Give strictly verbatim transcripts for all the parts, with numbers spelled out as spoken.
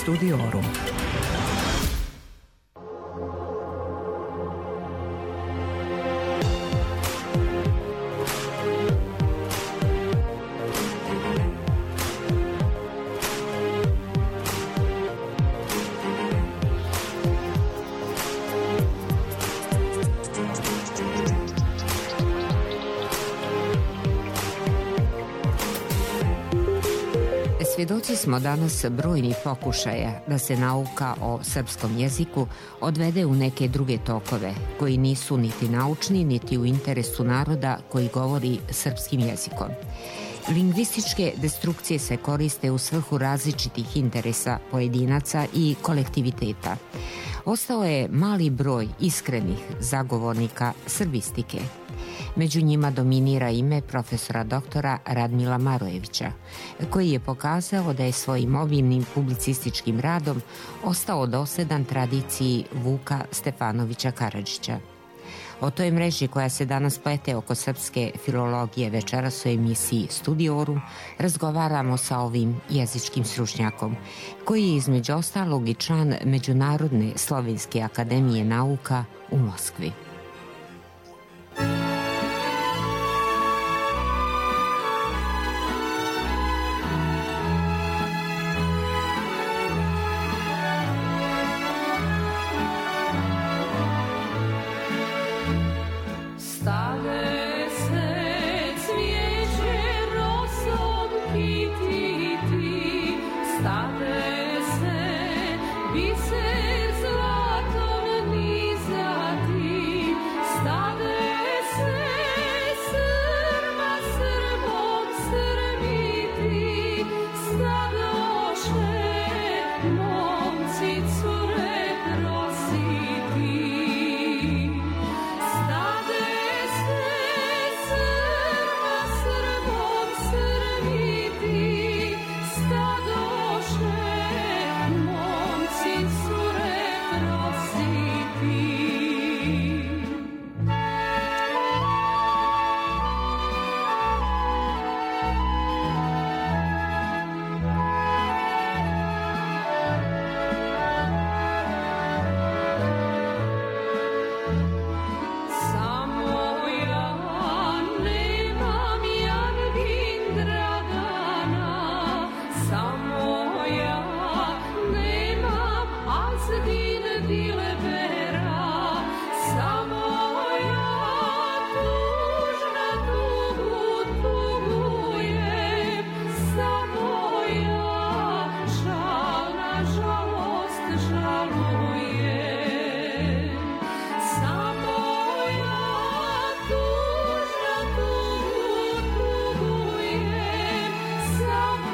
Studiorum. Svjedoci smo danas brojnih pokušaja da se nauka o srpskom jeziku odvede u neke druge tokove koji nisu niti naučni niti u interesu naroda koji govori srpskim jezikom. Lingvističke destrukcije se koriste u svrhu različitih interesa pojedinaca i kolektiviteta. Ostao je mali broj iskrenih zagovornika srbistike. Među njima dominira ime profesora doktora Radmila Marojevića, koji je pokazao da je svojim obimnim publicističkim radom ostao dosljedan tradiciji Vuka Stefanovića Karadžića. O toj mreži koja se danas plete oko srpske filologije večeras u emisiji Studiorum razgovaramo sa ovim jezičkim stručnjakom, koji je između ostalog i član Međunarodne slovenske akademije nauka u Moskvi.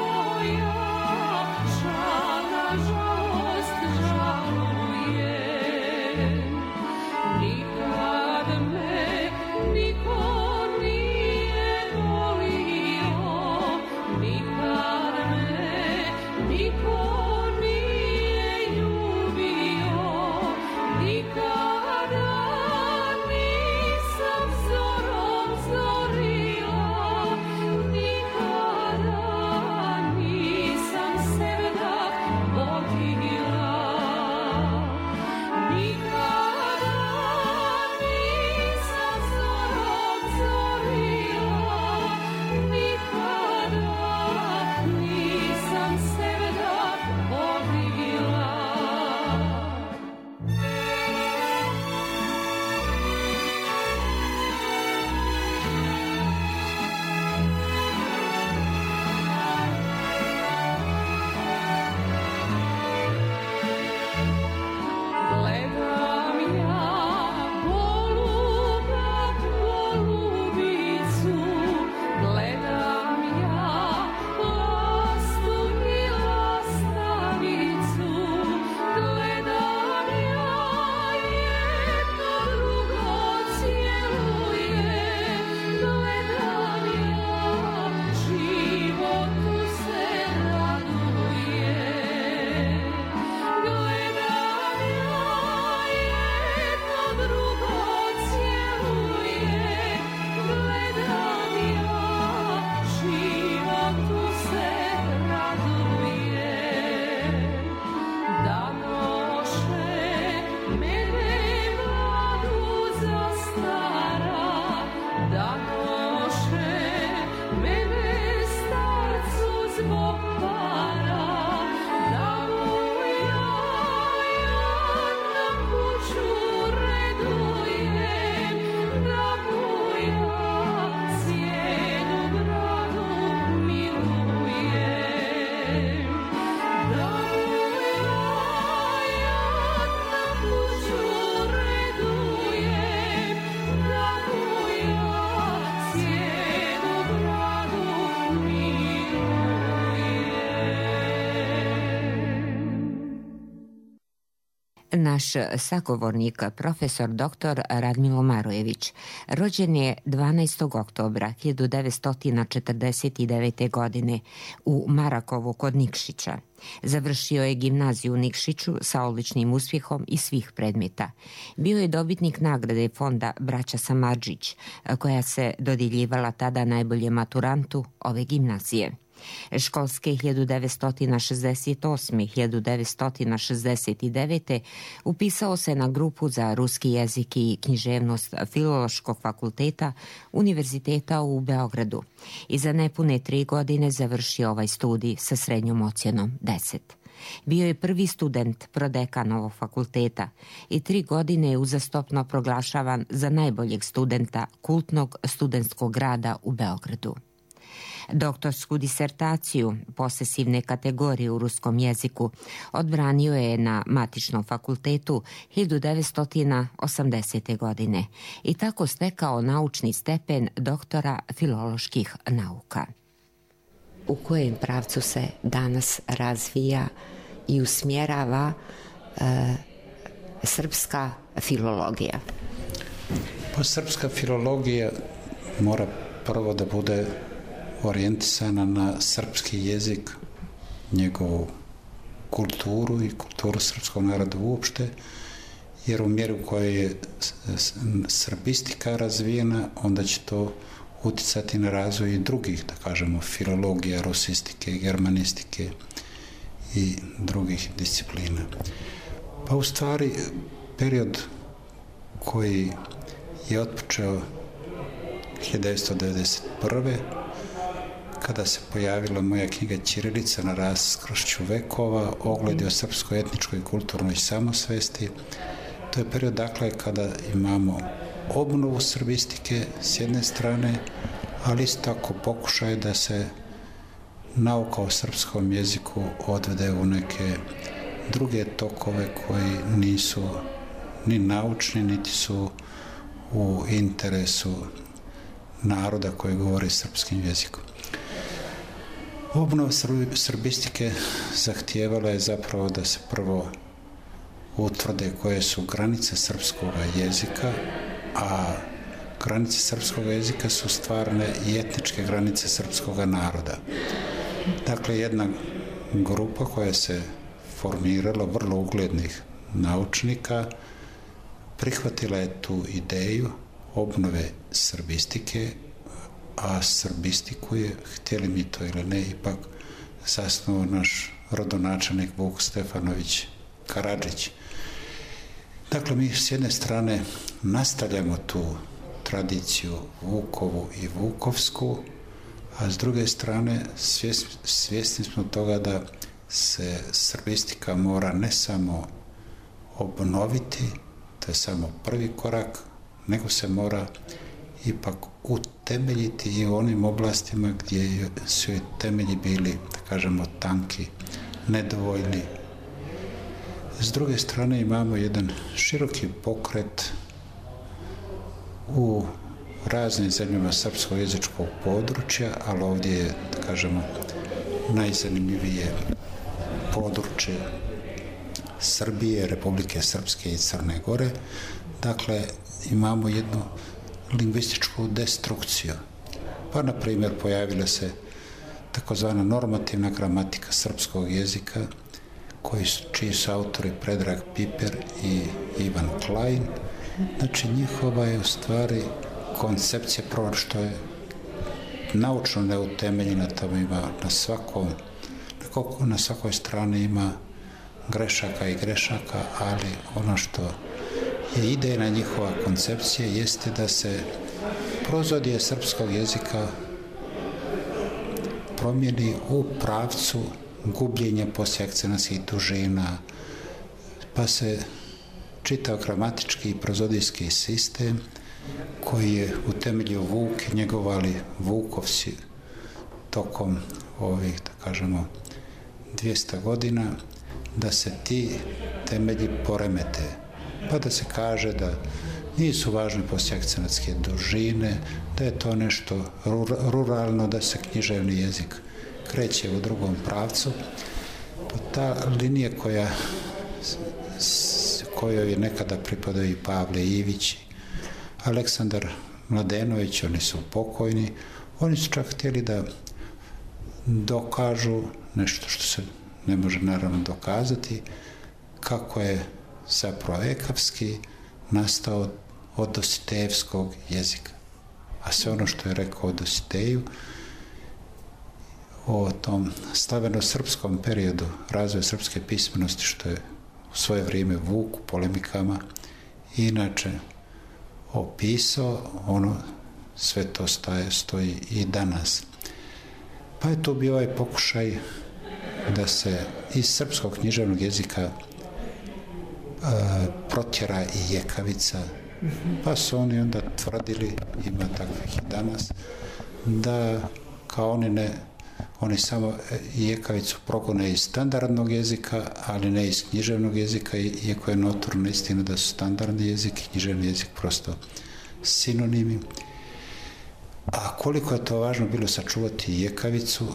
Žalost žaluje. Naš sagovornik, profesor doktor Radmilo Marojević, rođen je dvanaestog oktobra hiljadu devetsto četrdeset devete. godine u Marakovu kod Nikšića. Završio je gimnaziju u Nikšiću sa odličnim uspjehom iz svih predmeta. Bio je dobitnik nagrade fonda Braća Samardžić, koja se dodjeljivala tada najbolje maturantu ove gimnazije. Školske hiljadu devetsto šezdeset osme. hiljadu devetsto šezdeset devete. upisao se na grupu za ruski jezik i književnost Filološkog fakulteta Univerziteta u Beogradu i za nepune tri godine završio ovaj studij sa srednjom ocjenom deset. Bio je prvi student prodekan ovog fakulteta i tri godine je uzastopno proglašavan za najboljeg studenta kultnog studentskog rada u Beogradu. Doktorsku disertaciju posesivne kategorije u ruskom jeziku odbranio je na matičnom fakultetu hiljadu devetsto osamdesete. godine i tako stekao naučni stepen doktora filoloških nauka. U kojem pravcu se danas razvija i usmjerava e, srpska filologija? Pa srpska filologija mora prvo da bude orijentisana na srpski jezik, njegovu kulturu i kulturu srpskog naroda uopšte, jer u mjeri u kojoj je srbistika razvijena, onda će to uticati na razvoj i drugih, da kažemo, filologija, rusistike, germanistike i drugih disciplina. Pa u stvari, period koji je otpočeo hiljadu devetsto devedeset prve. kada se pojavila moja knjiga Ćirilica na raskršću vekova, ogledi o srpskoj etničkoj i kulturnoj samosvesti. To je period, dakle, kada imamo obnovu srbistike s jedne strane, ali isto tako pokušaj da se nauka o srpskom jeziku odvede u neke druge tokove koji nisu ni naučni, niti su u interesu naroda koji govori srpskim jezikom. Obnova srbistike zahtijevala je zapravo da se prvo utvrde koje su granice srpskog jezika, a granice srpskog jezika su stvarne i etničke granice srpskog naroda. Dakle, jedna grupa koja se formirala, vrlo uglednih naučnika, prihvatila je tu ideju obnove srbistike, a srbistiku je, htjeli mi to ili ne, ipak zasnovao naš rodonačelnik Vuk Stefanović Karadžić. Dakle, mi s jedne strane nastavljamo tu tradiciju Vukovu i Vukovsku, a s druge strane svjesni, svjesni smo toga da se srbistika mora ne samo obnoviti, to je samo prvi korak, nego se mora ipak utemeljiti i u onim oblastima gdje su joj temelji bili, da kažemo, tanki, nedovoljni. S druge strane imamo jedan široki pokret u raznim zemljama srpskog jezičkog područja, ali ovdje je, da kažemo, najzanimljivije područje Srbije, Republike Srpske i Crne Gore. Dakle, imamo jednu lingvističku destrukciju. Pa, na primjer, pojavila se takozvana normativna gramatika srpskog jezika, koji su, čiji su autori Predrag Piper i Ivan Klein. Znači, njihova je u stvari koncepcija, prvo što je naučno neutemeljena, tamo ima na svakom, na, na svakoj strani ima grešaka i grešaka, ali ono što je idejna njihova koncepcija jeste da se prozodije srpskog jezika promijeni u pravcu gubljenja posleakcenatskih dužina, pa se čitav gramatički i prozodijski sistem koji je utemeljio Vuk i njegovali Vukovci tokom ovih, da kažemo, dvjesto godina, da se ti temelji poremete, pa da se kaže da nisu važne posleakcenatske dužine, da je to nešto ruralno, da se književni jezik kreće u drugom pravcu. Ta linija koja kojoj je nekada pripadao i Pavle Ivić, Aleksandar Mladenović, oni su pokojni. Oni su čak htjeli da dokažu nešto što se ne može naravno dokazati, kako je zapravo ekavski nastao od dositejevskog jezika. A sve ono što je rekao o Dositeju, o tom slaveno-srpskom periodu razvoja srpske pismenosti, što je u svoje vrijeme Vuk u polemikama inače opisao, ono sve to staje, stoji i danas. Pa je to bio ovaj pokušaj da se iz srpskog književnog jezika e, protjera i jekavica, pa su oni onda tvrdili, ima takvih i danas, da kao oni ne, oni samo jekavicu progone iz standardnog jezika, ali ne iz književnog jezika, iako je notorna istina da su standardni jezik i književni jezik prosto sinonimi. A koliko je to važno bilo sačuvati jekavicu,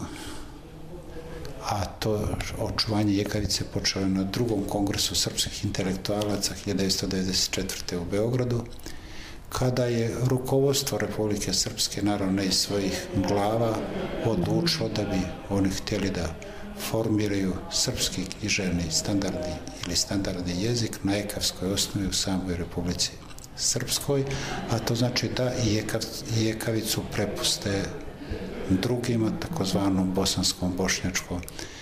a to očuvanje jekavice počelo na drugom kongresu srpskih intelektualaca hiljadu devetsto devedeset četvrte. u Beogradu, kada je rukovodstvo Republike Srpske, naravno ne iz svojih glava, odlučilo da bi oni htjeli da formiraju srpski književni standardni ili standardni jezik na ekavskoj osnovi u samoj Republici Srpskoj, a to znači da i jekav, jekavicu prepuste drugima, takozvanom bosanskom, bošnjačkom.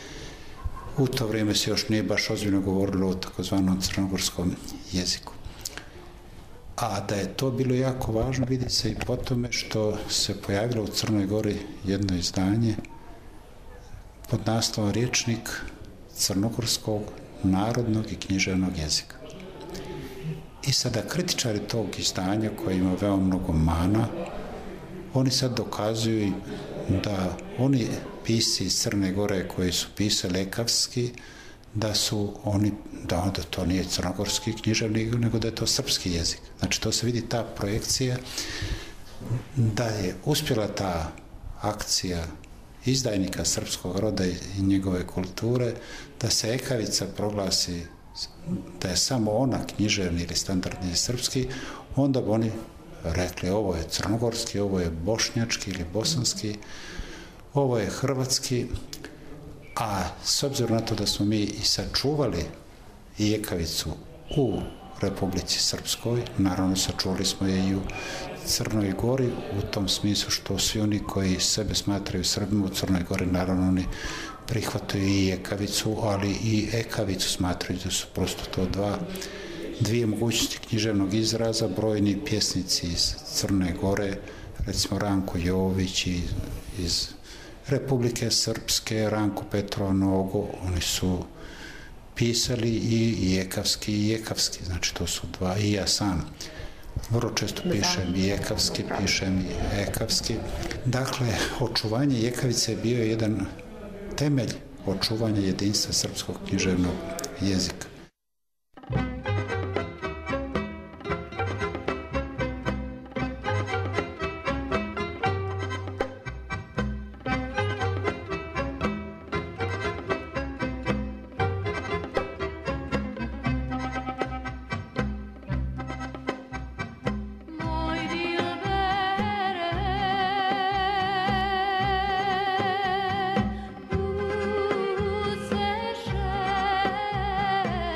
U to vrijeme se još nije baš ozbiljno govorilo o takozvanom crnogorskom jeziku. A da je to bilo jako važno vidi se i po tome što se pojavilo u Crnoj Gori jedno izdanje pod naslovom Rječnik crnogorskog narodnog i književnog jezika. I sada kritičari tog izdanja, koji ima veoma mnogo mana, oni sad dokazuju da oni pisci iz Crne Gore koji su pisali ekavski, da su oni, da onda to nije crnogorski književni, nego da je to srpski jezik. Znači to se vidi ta projekcija da je uspjela ta akcija izdajnika srpskog roda i njegove kulture, da se ekavica proglasi da je samo ona književni ili standardni srpski, onda bi oni rekli ovo je crnogorski, ovo je bošnjački ili bosanski, ovo je hrvatski, a s obzirom na to da smo mi i sačuvali jekavicu u Republici Srpskoj, naravno sačuvali smo je i u Crnoj Gori, u tom smislu što svi oni koji sebe smatraju Srbima u Crnoj Gori, naravno oni prihvataju i jekavicu, ali i ekavicu smatraju da su prosto to dva, dvije mogućnosti književnog izraza. Brojni pjesnici iz Crne Gore, recimo Ranko Jović iz, iz Republike Srpske, Ranko Petrov Nogo, oni su pisali i jekavski i jekavski, znači to su dva, i ja sam vrlo često pišem i jekavski, pišem i ekavski. Dakle, očuvanje jekavice je bio jedan temelj očuvanja jedinstva srpskog književnog jezika. Uzeš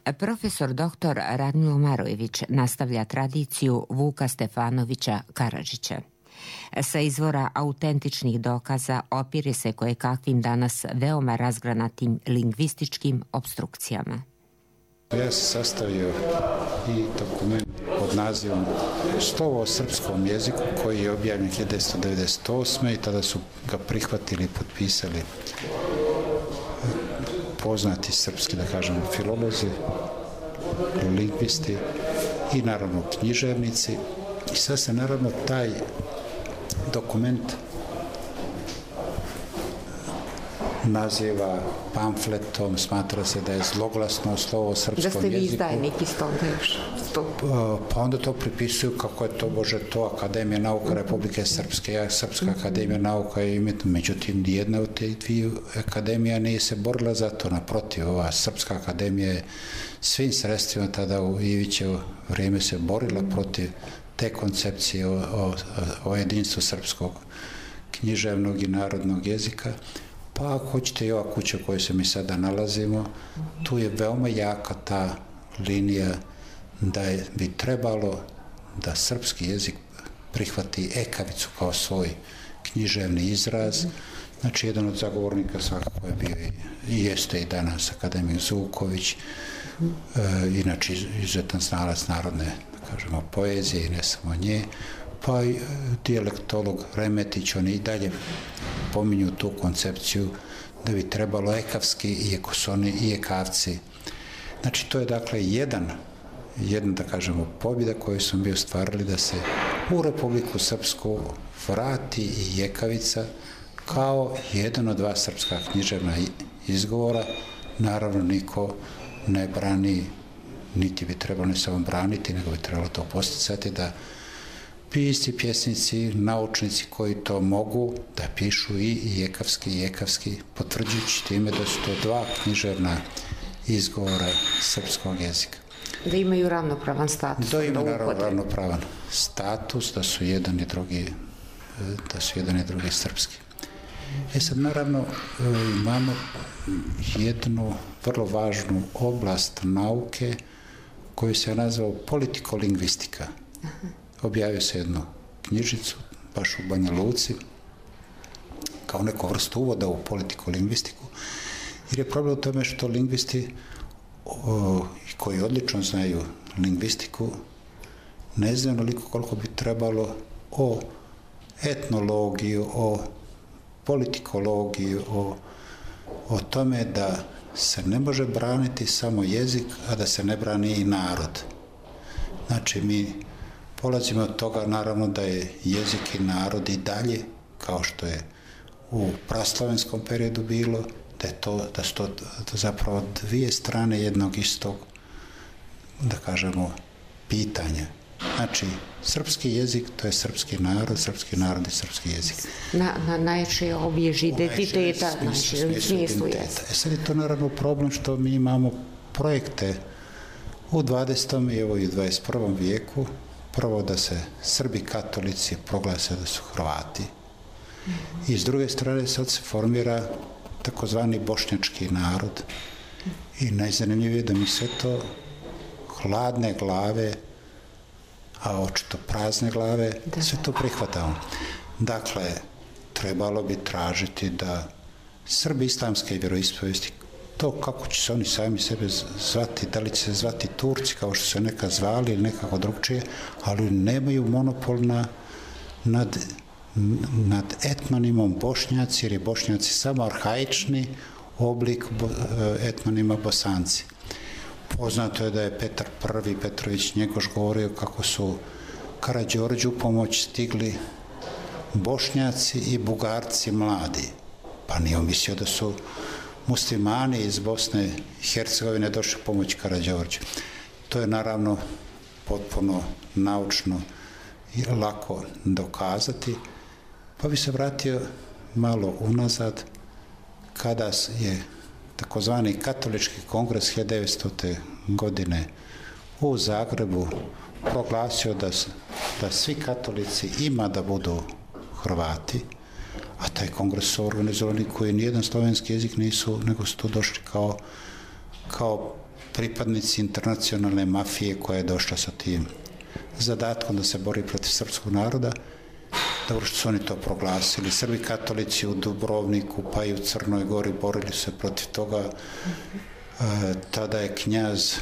Profesor doktor Radmilo Marojević nastavlja tradiciju Vuka Stefanovića Karadžića. Sa izvora autentičnih dokaza opire se kojekakvim danas veoma razgranatim lingvističkim obstrukcijama. Ja sam sastavio i dokument pod nazivom Slovo o srpskom jeziku koji je objavljen hiljadu devetsto devedeset osme i tada su ga prihvatili i potpisali poznati srpski, da kažemo, filolozi, lingvisti i naravno književnici. I sad se naravno taj dokument naziva pamfletom, smatra se da je zloglasno slovo o srpskom jeziku. Da ste vi izdajnik iz toga još? Pa onda to pripisuju kako je to, bože, to Akademija nauka Republike Srpske, ja Srpska akademija nauka i umjetnosti. Međutim, nijedna od te dvije akademija nije se borila za to. Naprotiv, ova Srpska akademija je svim sredstvima tada u Ivićevo vrijeme se borila protiv te koncepcije o, o, o jedinstvu srpskog književnog i narodnog jezika. Pa ako hoćete i ova kuća u kojoj se mi sada nalazimo, tu je veoma jaka ta linija da je, bi trebalo da srpski jezik prihvati ekavicu kao svoj književni izraz. Znači, jedan od zagovornika svakako je bio i, i jeste i danas akademik Zuković, e, inače izuzetan znalac narodne, da kažemo, poezije i ne samo nje, pa i dijalektolog Remetić, oni i dalje pominju tu koncepciju da bi trebalo ekavski, iako su oni i ekavci. Znači, to je dakle jedan, jedna, da kažemo, pobjeda koju smo mi ostvarili da se u Republiku Srpsku vrati i ekavica kao jedan od dva srpska književna izgovora. Naravno, niko ne brani, niti bi trebalo ne samo braniti, nego bi trebalo to posticati da pisci, pjesnici, naučnici koji to mogu da pišu i jekavski i jekavski, potvrđujući time da su to dva književna izgovora srpskog jezika. Da imaju ravnopravan status. Da imaju naravno ravnopravan status, da su jedan i drugi, da su jedan i drugi srpski. E sad, naravno, imamo jednu vrlo važnu oblast nauke koju se nazvao politikolingvistika. Aha. Objavio se jednu knjižicu, baš u Banja Luci, kao neku vrstu uvoda u politikolingvistiku, jer je problem u tome što lingvisti o, koji odlično znaju lingvistiku ne znaju onoliko koliko bi trebalo o etnologiju, o politikologiju, o, o tome da se ne može braniti samo jezik, a da se ne brani i narod. Znači, mi polazimo od toga, naravno, da je jezik i narod i dalje, kao što je u praslavenskom periodu bilo, da, je to, da su to zapravo dvije strane jednog istog, da kažemo, pitanja. Znači, srpski jezik, to je srpski narod, srpski narod i srpski jezik. Na, na najče obježi identiteta, znači, smislu jezika. E sad je to naravno problem što mi imamo projekte u dvadesetom i evo i dvadeset prvom vijeku, prvo da se Srbi katolici proglase da su Hrvati. Mm-hmm. I s druge strane sad se formira takozvani bošnjački narod. I najzanimljivije je da mi sve to hladne glave, a očito prazne glave, da. Sve to prihvatamo. Dakle, trebalo bi tražiti da Srbi islamske vjeroispovesti, to kako će se oni sami sebe zvati, da li će se zvati Turci kao što se nekad zvali ili nekako drugčije, ali nemaju monopol na, nad, nad etnonimom Bošnjaci, jer je Bošnjaci samo arhaični oblik bo, etnonima Bosanci. Poznato je da je Petar Prvi Petrović Njegoš govorio kako su Karađorđu pomoć stigli Bošnjaci i Bugarci mladi. Pa nije on mislio da su muslimani iz Bosne i Hercegovine došli pomoć Karađorđu. To je naravno potpuno naučno i lako dokazati. Pa bi se vratio malo unazad kada je takozvani katolički kongres hiljadu devetstote godine u Zagrebu proglasio da, da svi katolici ima da budu Hrvati, a taj kongres su organizovani koji nijedan slovenski jezik nisu, nego su tu došli kao, kao pripadnici internacionalne mafije koja je došla sa tim zadatkom da se bori protiv srpskog naroda. Dobro što su oni to proglasili. Srbi katolici u Dubrovniku pa i u Crnoj Gori borili se protiv toga. E, tada je knjaz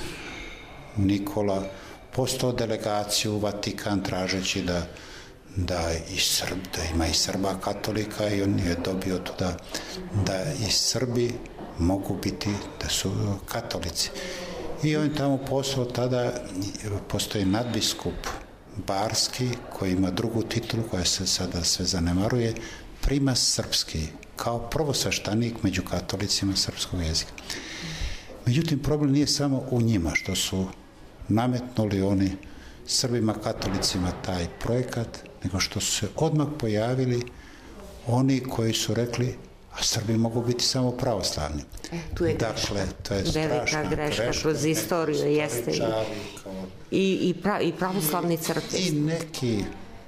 Nikola poslao delegaciju u Vatikan tražeći da, da, i Srb, da ima i Srba katolika i on je dobio to da, da i Srbi mogu biti, da su katolici. I on je tamo poslao, tada postoji nadbiskup Barski, koji ima drugu titulu, koja se sada sve zanemaruje, primas srpski, kao prvosveštenik među katolicima srpskog jezika. Međutim, problem nije samo u njima, što su nametnuli oni Srbima katolicima taj projekat, nego što su se odmah pojavili oni koji su rekli, a Srbi mogu biti samo pravoslavni. E, tu je dakle, to je velika greška, greška kroz istoriju jeste i, i, pra, i pravoslavni crkve. I neki,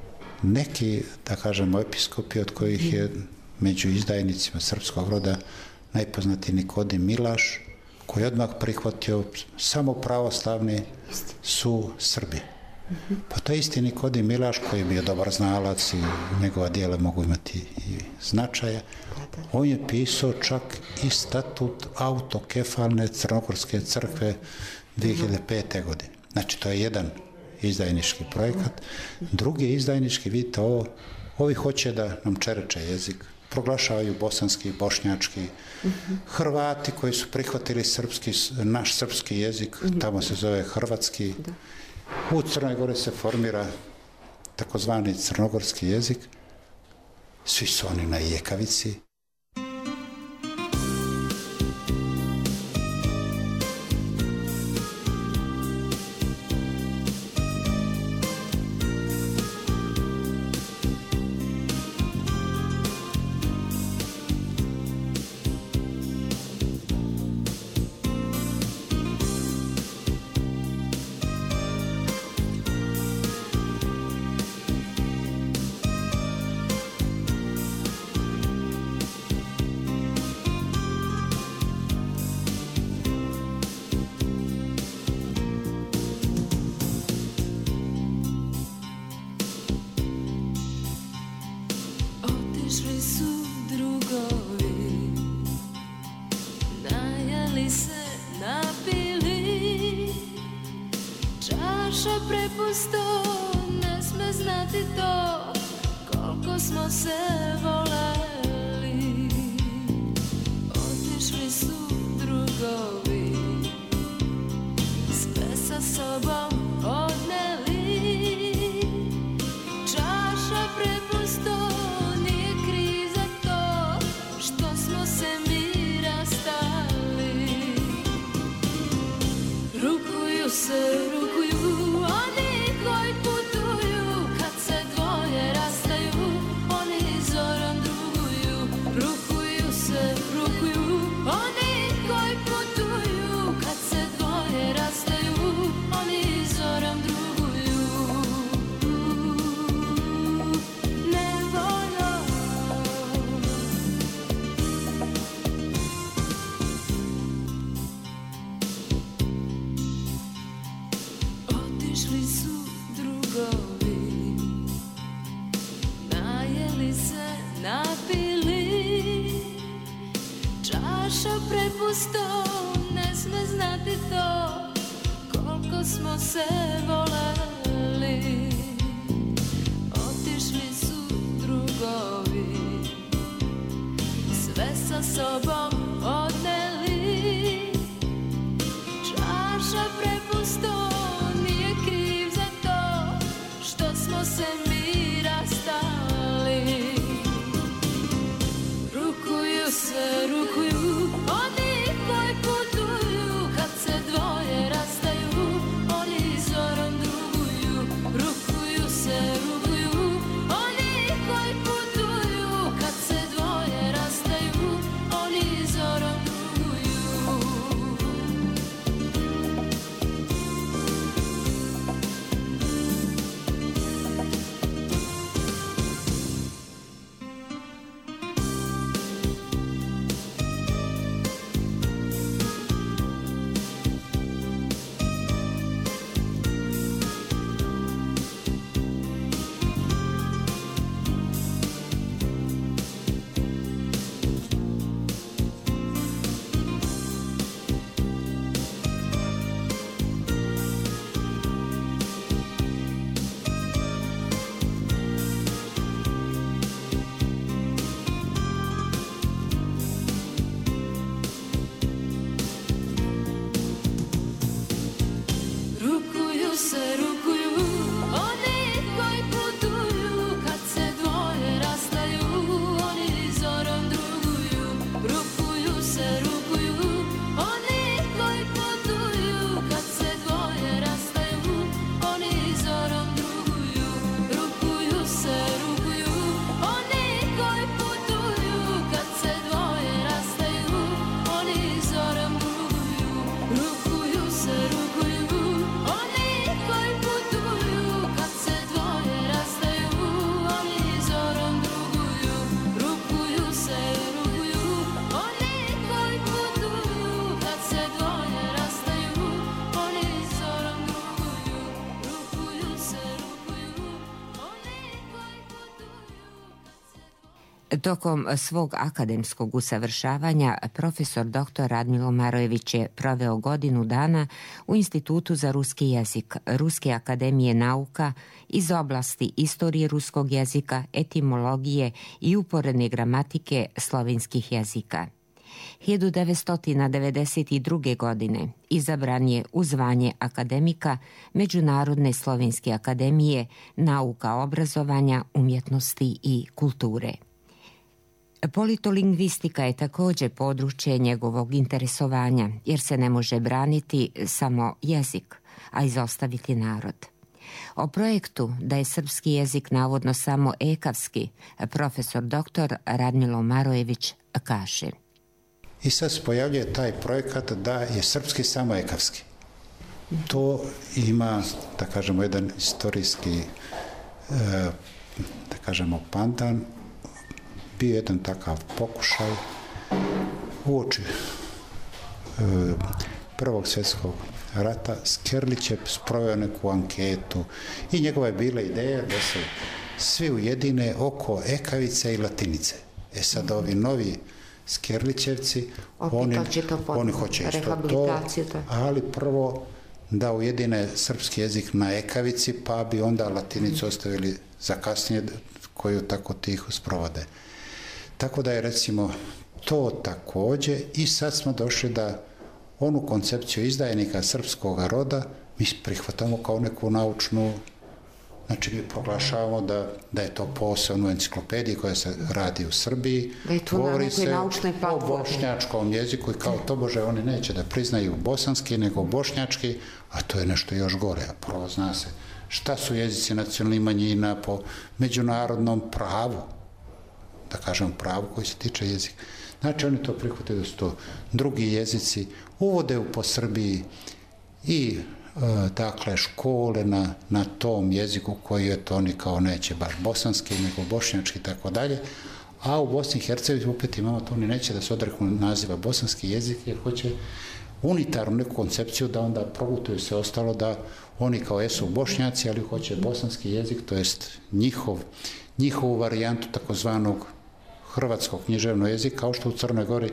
neki, da kažemo, episkopi od kojih je među izdajnicima srpskog roda najpoznatiji Nikodim Milaš, koji je odmah prihvatio samo pravoslavni su Srbi. Pa to je isti Nikodim Milaš, koji je bio dobar znalac i njegova dijela mogu imati i značaja. On je pisao čak i statut autokefalne crnogorske crkve dve hiljade pete. godine. Znači, to je jedan izdajnički projekat. Drugi je izdajnički, vidite ovo, ovi hoće da nam čereče jezik, proglašavaju bosanski, bošnjački, Hrvati koji su prihvatili srpski, naš srpski jezik, tamo se zove hrvatski. U Crnoj Gori se formira takozvani crnogorski jezik, svi su oni na jekavici. Oni koji putuju kad se dvoje rastaju, oni Tokom svog akademskog usavršavanja profesor doktor Radmilo Marojević je proveo godinu dana u Institutu za ruski jezik Ruske akademije nauka iz oblasti istorije ruskog jezika, etimologije i uporedne gramatike slovenskih jezika. hiljadu devetsto devedeset druge. godine izabran je u zvanje akademika Međunarodne slovenske akademije nauka, obrazovanja, umjetnosti i kulture. Politolingvistika je također područje njegovog interesovanja, jer se ne može braniti samo jezik, a izostaviti narod. O projektu da je srpski jezik navodno samo ekavski, profesor doktor Radmilo Marojević kaže. I sad se pojavljuje taj projekat da je srpski samo ekavski. To ima, da kažemo, jedan istorijski, da kažemo, pandan. Bio jedan takav pokušaj uoči Prvog svjetskog rata. Skerlić je sproveo neku anketu i njegova je bila ideja da se svi ujedine oko ekavice i latinice. E sad ovi novi Skerlićevci, oni, oni hoće isto to, ali prvo da ujedine srpski jezik na ekavici, pa bi onda latinicu ostavili za kasnije, koju tako tiho sprovode. Tako da je, recimo, to također, i sad smo došli da onu koncepciju izdajnika srpskog roda mi prihvatamo kao neku naučnu, znači mi proglašavamo da, da je to posebno u enciklopediji koja se radi u Srbiji. Da je to govori na nekoj naučnoj platformi. O bošnjačkom jeziku i kao tobože oni neće da priznaju bosanski nego bošnjački, a to je nešto još gore. A prvo zna se šta su jezici nacionalnih manjina po međunarodnom pravu, da kažem pravu koji se tiče jezika. Znači oni to prihvataju da su to drugi jezici, uvode u po Srbiji i e, dakle škole na, na tom jeziku koji je to oni kao neće baš bosanski nego bošnjački i tako dalje, a u Bosni i Hercegovini opet imamo to, oni neće da se odreknu naziva bosanski jezik jer hoće unitarnu neku koncepciju da onda progutuju se ostalo da oni kao jesu bošnjaci, ali hoće bosanski jezik, to jest njihov, njihovu varijantu takozvanog hrvatskog književnog jezika, kao što u Crnoj Gori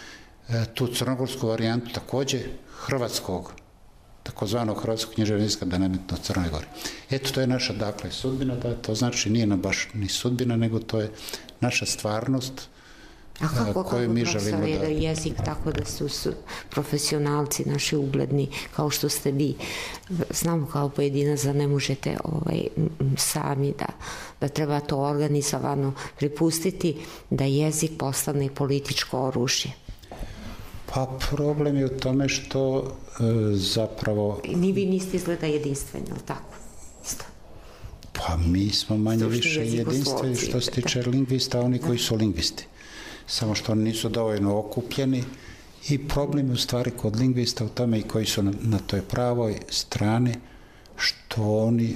tu crnogorsku varijantu također hrvatskog, takozvanog hrvatskog književnog jezika da nametno u Crnoj Gori. Eto, to je naša, dakle, sudbina, da to znači nije nam baš ni sudbina, nego to je naša stvarnost A kako, koju mi želimo da... jezik, tako da su, su profesionalci naši ugledni, kao što ste vi. Znamo kao pojedinac da ne možete ovaj, sami, da, da treba to organizovano pripustiti, da jezik postane političko oružje. Pa problem je u tome što e, zapravo... Ni vi niste izgleda jedinstveni, ali tako? Isto. Pa mi smo manje više jedinstveni što se tiče lingvista, oni koji su lingvisti. Samo što oni nisu dovoljno okupljeni i problem je u stvari kod lingvista u tome i koji su na, na toj pravoj strani što oni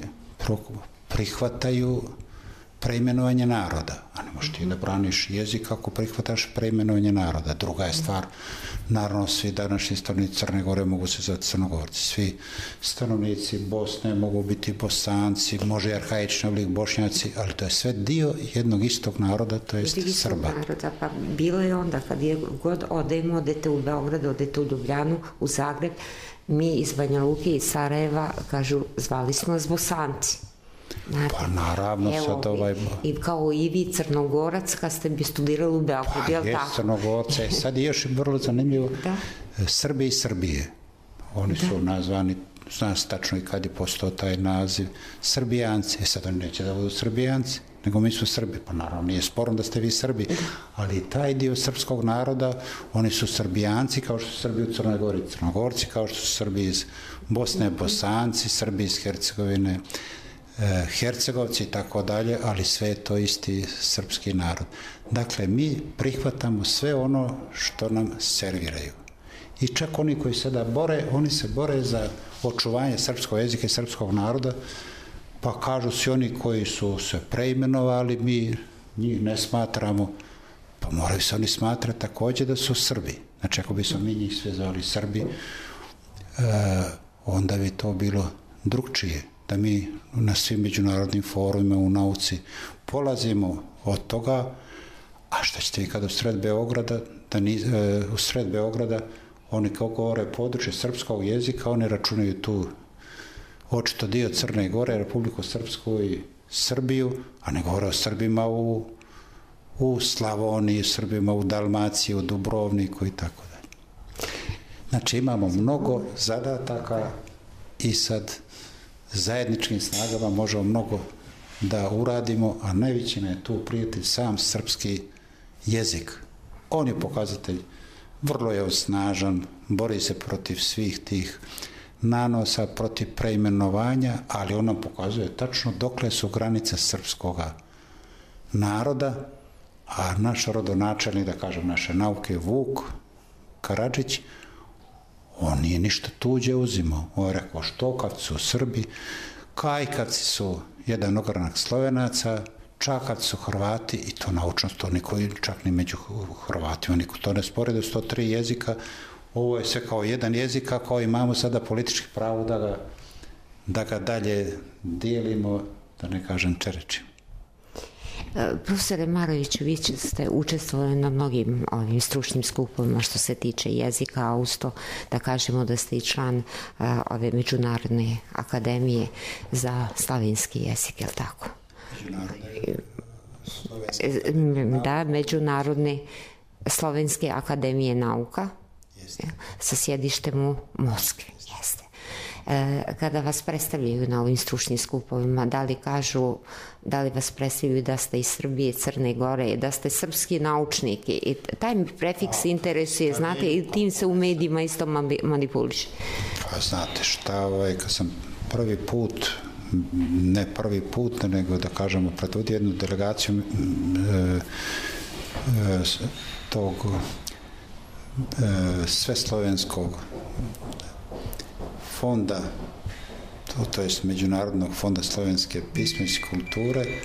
prihvataju preimenovanje naroda. A ne možeš ti da braniš jezik ako prihvataš preimenovanje naroda. Druga je stvar, naravno svi današnji stanovnici Crne Gore mogu se zvati Crnogorci. Svi stanovnici Bosne mogu biti Bosanci, može i arhaični oblik Bošnjaci, ali to je sve dio jednog istog naroda, to je Srba. Naroda, pa bilo je onda kad je god odemo, odete u Beograd, odete u Ljubljanu, u Zagreb, mi iz Banja Luke i Sarajeva, kažu, zvali smo nas Bosanci. Znate, pa naravno evo, sad ovaj... I kao i vi Crnogorac kad ste bi studirali u Beogradu, pa je li je tako? Crnogorce, sad je još vrlo zanimljivo, da. Srbi i Srbije. Oni da. su nazvani, zna se tačno i kad je postao taj naziv, Srbijanci. E sad oni neće da budu Srbijanci, nego mi su Srbi. Pa naravno nije sporno da ste vi Srbi, da. Ali taj dio srpskog naroda, oni su Srbijanci kao što su Srbi u Crnoj Gori, Crnogorci kao što su Srbi iz Bosne, Bosanci, Srbi iz Hercegovine, Hercegovci i tako dalje, ali sve je to isti srpski narod. Dakle, mi prihvatamo sve ono što nam serviraju. I čak oni koji sada bore, oni se bore za očuvanje srpskog jezika i srpskog naroda, pa kažu si oni koji su se preimenovali, mi njih ne smatramo, pa moraju se oni smatrati također da su Srbi. Znači, ako bi smo mi njih sve zvali Srbi, e, onda bi to bilo drugčije. Da mi na svim međunarodnim forumima u nauci polazimo od toga, A šta ćete vi kada u sred Beograda, da ni, e, u sred Beograda oni kao govore područje srpskog jezika, oni računaju tu očito dio Crne Gore, Republiku Srpsku i Srbiju, a ne govore o Srbima u, u Slavoniji, Srbima u Dalmaciji, u Dubrovniku i tako dalje. Znači imamo mnogo zadataka i sad zajedničkim snagama možemo mnogo da uradimo, a najveći je tu prijatelj sam srpski jezik. On je pokazatelj, vrlo je snažan, bori se protiv svih tih nanosa, protiv preimenovanja, ali on nam pokazuje tačno dokle su granice srpskog naroda, a naš rodonačelnik, da kažem, naše nauke, Vuk Karadžić, on nije ništa tuđe uzimao. On je rekao Štokavci su Srbi, Kajkavci su jedan ogranak Slovenaca, Čakavci su Hrvati i to naučno, to niko čak ni među Hrvatima, niko to ne spori da su to tri jezika. Ovo je sve kao jedan jezik, kao imamo sada politički pravo da ga, da ga dalje dijelimo, da ne kažem čerečimo. Profesore Maroviću, vi ste učestvovali na mnogim ovim stručnim skupovima što se tiče jezika, a usto da kažemo da ste i član a, ove Međunarodne akademije za slavenski jezik, je li tako? Međunarodne Da, Međunarodne slovenske akademije nauka. Jeste. Sa sjedištem u Moskvi. Jeste. E, kada vas predstavljaju na ovim stručnim skupovima, da li kažu, da li vas predstavljaju da ste iz Srbije, Crne Gore, da ste srpski naučnik i taj prefiks interesuje, znate, i tim se u medijima isto manipuliše. Pa znate šta, ovaj, kad sam prvi put, ne prvi put, nego da kažemo predvodio jednu delegaciju e, e, tog e, sveslovenskog fonda, to, to jest Međunarodnog fonda slovenske pismenosti i kulture, e,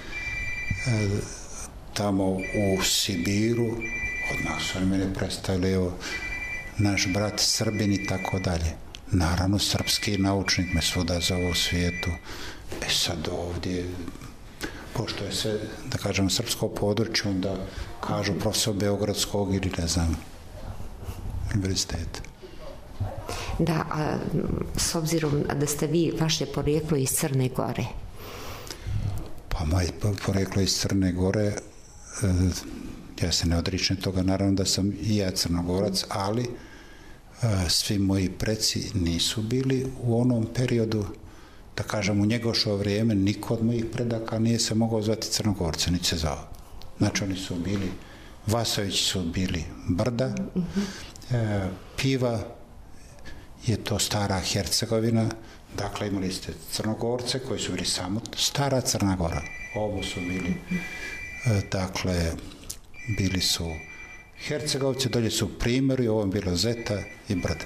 tamo u Sibiru, od nas su mene predstavili, evo, naš brat Srbin i tako dalje. Naravno, srpski naučnik me svuda zove u svijetu. E sad ovdje, pošto je sve, da kažemo, srpsko područje, onda kažu profesor Beogradskog ili ne znam, univerziteta. Da, a s obzirom da ste vi, vaše porijeklo iz Crne Gore? Pa moje porijeklo iz Crne Gore, ja se ne odričem toga, naravno da sam i ja Crnogorac, ali svi moji preci nisu bili u onom periodu, da kažem, u njegošo vrijeme, niko od mojih predaka nije se mogao zvati Crnogorca, niti se zvao. Znači, oni su bili, Vasovići su bili Brda, mm-hmm. e, Piva je to stara Hercegovina, dakle imali ste Crnogorce koji su bili samo stara Crna Gora. Ovo su bili, e, dakle, bili su Hercegovci, dolje su Primorje, ovo je bilo Zeta i Brda.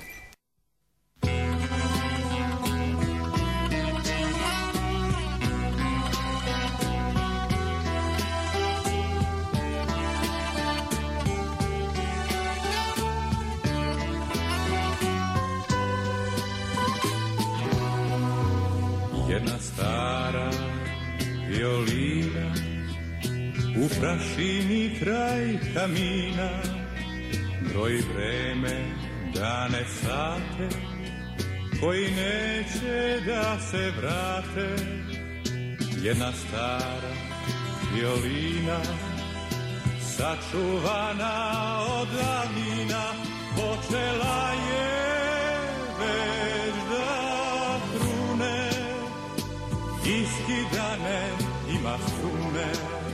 Jedna stara violina u prašini kraj kamina broji vreme, dane, sate koji neće da se vrate. Jedna stara violina sačuvana od davnina počela je već da trune, iskidane ima strune.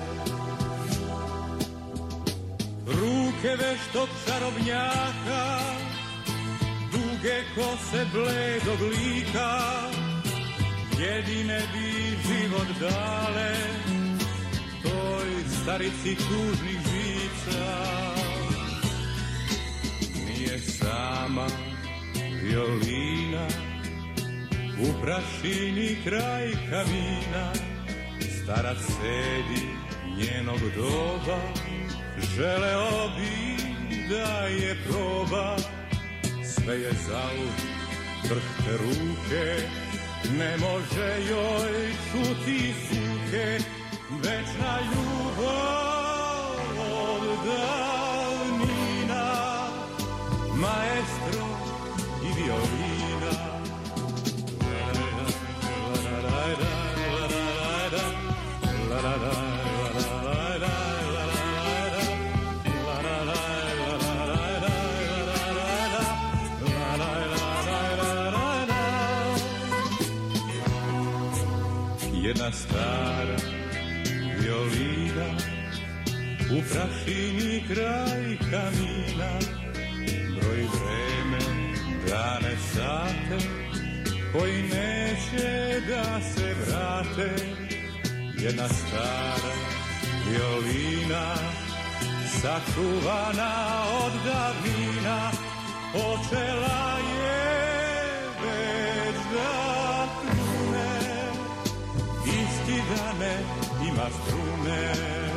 Ruke veštog čarobnjaka, duge kose bledog lika, jedine bi život dale toj starici tužnih žica. Nije sama violina u prašini kraj kamina, starac sedi njenog doba, želeo bi da je proba. Sve je zaud, krhke ruke, ne može joj čuti suke, večna ljubav od jedna stara violina u prašini kraj kamina, broj vreme, dane, sate koji neće da se vrate. Jedna stara violina sačuvana od davnina počela je već da trune, iskidane ima strune.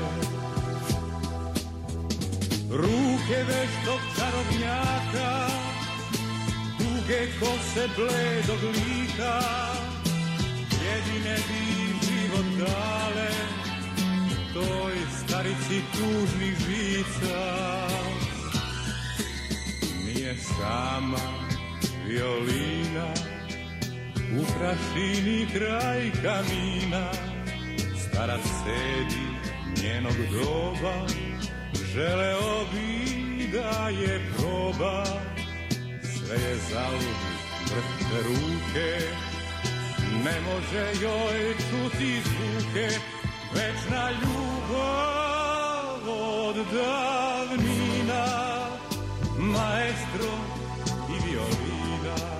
Ruke već tog čarobnjaka, duge kose bledog lika, jedine bi život dale toj starici tužnih žica. Nije sama violina u prašini kraj kamina, starac sedi njenog doba, želeo bi da je proba. Sve je zalud, drhte ruke, ne može joj čuti zvuke, večna ljubav od davnina, maestro i violina.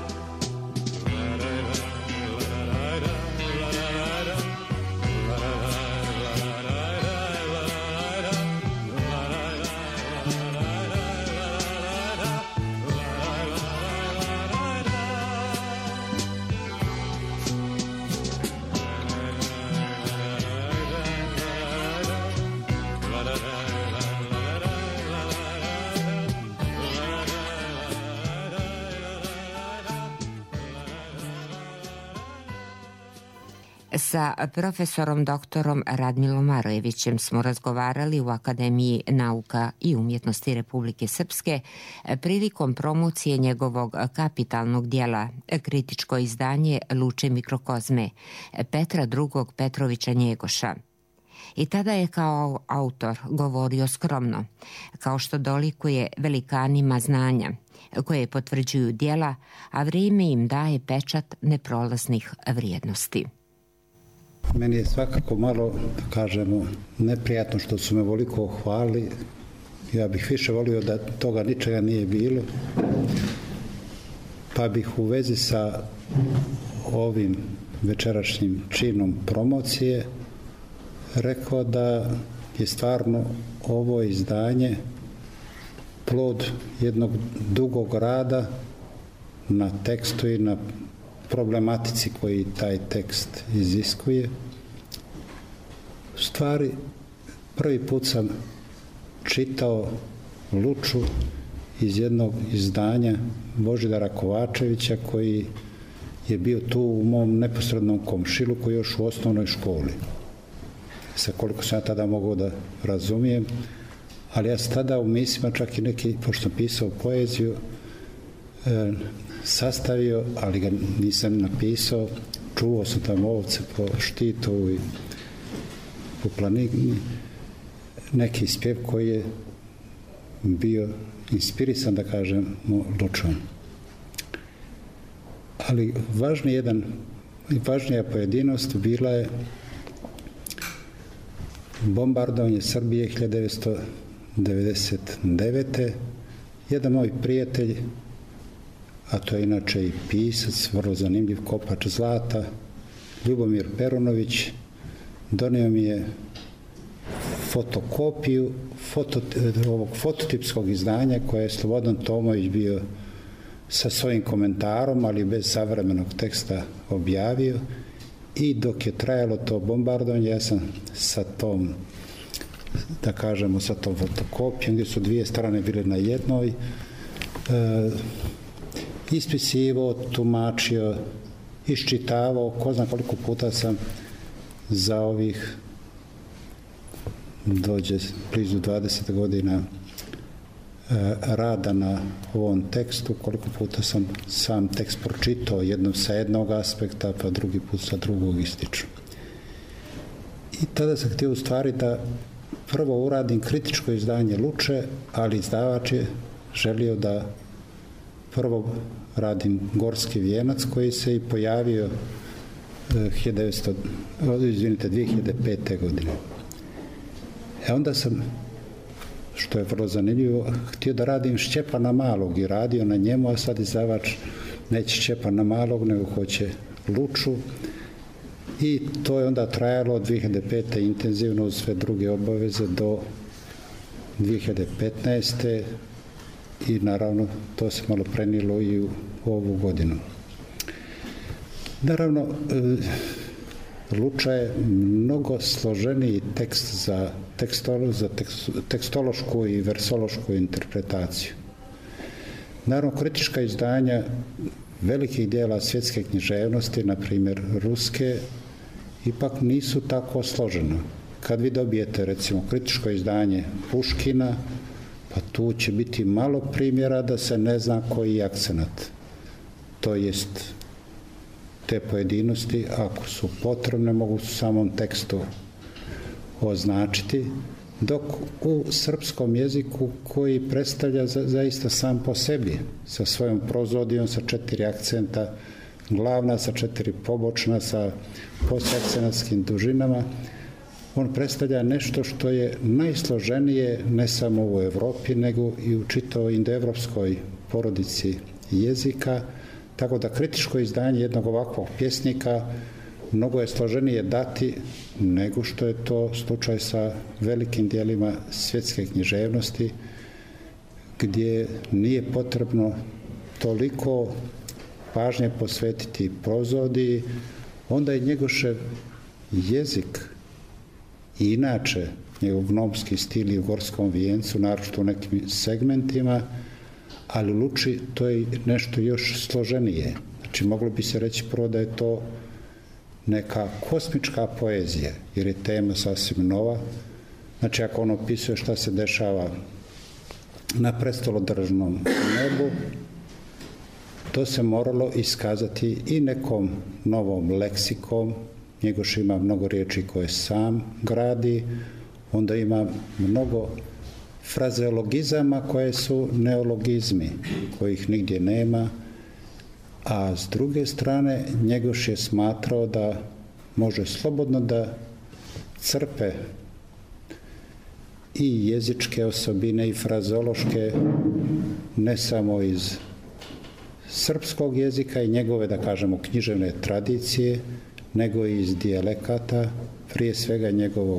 Sa profesorom doktorom Radmilom Marojevićem smo razgovarali u Akademiji nauka i umjetnosti Republike Srpske prilikom promocije njegovog kapitalnog dijela, kritičko izdanje Luče mikrokozme Petra drugog Petrovića Njegoša. I tada je kao autor govorio skromno, kao što dolikuje velikanima znanja, koje potvrđuju dijela, a vrijeme im daje pečat neprolaznih vrijednosti. Meni je svakako malo, da kažemo, neprijatno što su me voliko hvalili. Ja bih više volio da toga ničega nije bilo. Pa bih u vezi sa ovim večerašnjim činom promocije rekao da je stvarno ovo izdanje plod jednog dugog rada na tekstu i na problematici koji taj tekst iziskuje. U stvari, prvi put sam čitao Luču iz jednog izdanja Božidara Kovačevića, koji je bio tu u mom neposrednom komšiluku još u osnovnoj školi. Sa koliko sam ja tada mogao da razumijem, ali ja sam tada u mislima čak i neki, pošto sam pisao poeziju, e, sastavio, ali ga nisam napisao. Čuvao sam tamo ovce po Štitovu i po Planini. Neki spjev koji je bio inspirisan, da kažem, Lučom. Ali važni jedan, važnija pojedinost bila je bombardovanje Srbije hiljadu devetsto devedeset devete. Jedan moj prijatelj, a to je inače i pisac, vrlo zanimljiv, kopač zlata, Ljubomir Perunović, donio mi je fotokopiju foto, ovog fototipskog izdanja koje je Slobodan Tomović bio sa svojim komentarom, ali bez savremenog teksta objavio. I dok je trajalo to bombardovanje, ja sam sa tom, da kažemo, sa tom fotokopijom, gdje su dvije strane bile na jednoj, e, ispisivo, tumačio, iščitavao, ko zna koliko puta sam za ovih dođe blizu dvadeset godina rada na ovom tekstu, koliko puta sam sam tekst pročitao, jednom sa jednog aspekta, pa drugi put sa drugog ističu. I tada sam htio u stvari da prvo uradim kritičko izdanje Luče, ali izdavač je želio da prvo radim Gorski vijenac, koji se i pojavio devetsto, izvinite, dvije hiljade pete. godine. E onda sam, što je vrlo zanimljivo, htio da radim Šćepana Malog i radio na njemu, a sad izdavač neće Šćepana Malog, nego hoće Luču. I to je onda trajalo od dvije hiljade pete. intenzivno uz sve druge obaveze do dvije hiljade petnaeste. i naravno to se malo prenilo i u ovu godinu. Naravno, Luča je mnogo složeniji tekst za, tekstolo, za tekst, tekstološku i versološku interpretaciju. Naravno, kritička izdanja velikih dijela svjetske književnosti, na primjer ruske, ipak nisu tako složena. Kad vi dobijete, recimo, kritičko izdanje Puškina, pa tu će biti malo primjera da se ne zna koji je akcenat. To jest, te pojedinosti, ako su potrebne, mogu u samom tekstu označiti, dok u srpskom jeziku, koji predstavlja za, zaista sam po sebi, sa svojom prozodijom, sa četiri akcenta, glavna, sa četiri pobočna, sa postakcenatskim dužinama, on predstavlja nešto što je najsloženije ne samo u Evropi, nego i u čitavoj indoevropskoj porodici jezika, tako da kritičko izdanje jednog ovakvog pjesnika mnogo je složenije dati nego što je to slučaj sa velikim dijelima svjetske književnosti, gdje nije potrebno toliko pažnje posvetiti prozodiji, onda je Njegošev jezik i inače njegov gnomski stil i u Gorskom vijencu, naročito u nekim segmentima, ali u Luči to je nešto još složenije. Znači, moglo bi se reći prvo da je to neka kosmička poezija, jer je tema sasvim nova. Znači, ako on opisuje šta se dešava na prestolodržnom nebu, to se moralo iskazati i nekom novom leksikom. Njegoš ima mnogo riječi koje sam gradi, onda ima mnogo frazeologizama koje su neologizmi, kojih nigdje nema, a s druge strane Njegoš je smatrao da može slobodno da crpe i jezičke osobine i frazeološke ne samo iz srpskog jezika i njegove, da kažemo, književne tradicije, nego i iz dijalekata, prije svega njegovog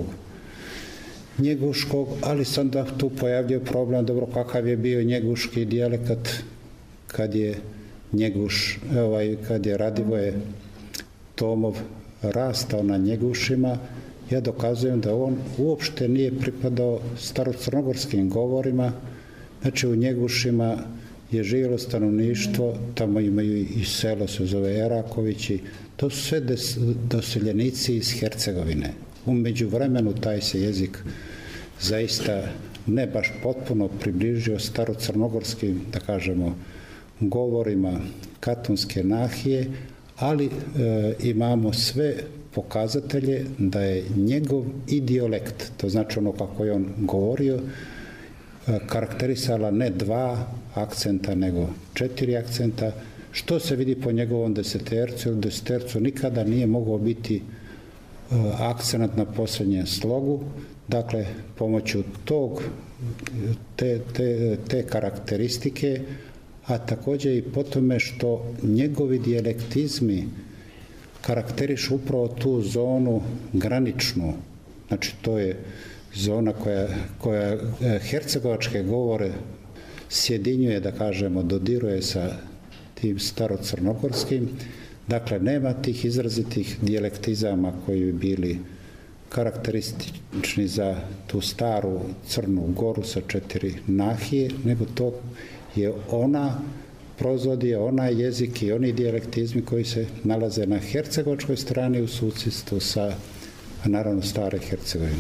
njeguškog, ali se onda tu pojavljaju problem, dobro, kakav je bio njeguški dijalekat kad je Njeguš, ovaj, kad je Radivoje Tomov rastao na Njegušima. Ja dokazujem da on uopšte nije pripadao starocrnogorskim govorima, znači u Njegušima je živjelo stanovništvo, tamo imaju i selo, se zove Erakovići, to su sve doseljenici iz Hercegovine. U međuvremenu taj se jezik zaista ne baš potpuno približio starocrnogorskim, da kažemo, govorima Katonske nahije, ali e, imamo sve pokazatelje da je njegov idiolekt, to znači ono kako je on govorio, e, karakterisala ne dva akcenta, nego četiri akcenta, što se vidi po njegovom desetercu, ili desetercu nikada nije mogao biti uh, akcenat na posljednjem slogu. Dakle, pomoću tog, te, te, te karakteristike, a također i po tome što njegovi dijalektizmi karakterišu upravo tu zonu graničnu, znači to je zona koja, koja hercegovačke govore sjedinjuje, da kažemo, dodiruje sa tim starocrnogorskim, dakle nema tih izrazitih dijalektizama koji bi bili karakteristični za tu staru Crnu Goru sa četiri nahije, nego to je ona prozodija, onaj jezik i oni dijalektizmi koji se nalaze na hercegovačkoj strani u susjedstvu sa, naravno, stare Hercegovine.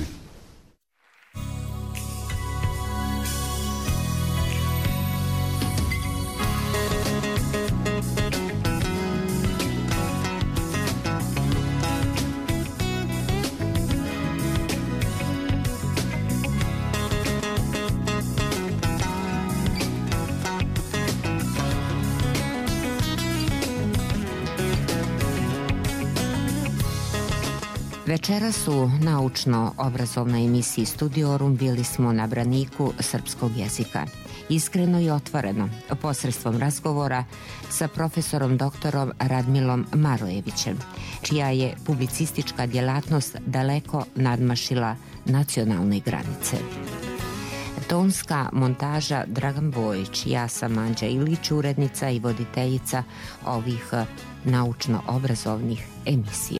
Večeras u naučno-obrazovnoj emisiji Studiorum bili smo na braniku srpskog jezika. Iskreno i otvoreno, posredstvom razgovora sa profesorom doktorom Radmilom Marojevićem, čija je publicistička djelatnost daleko nadmašila nacionalne granice. Tonska montaža Dragan Bojić, ja sam Anđa Ilić, urednica i voditeljica ovih naučno-obrazovnih emisija.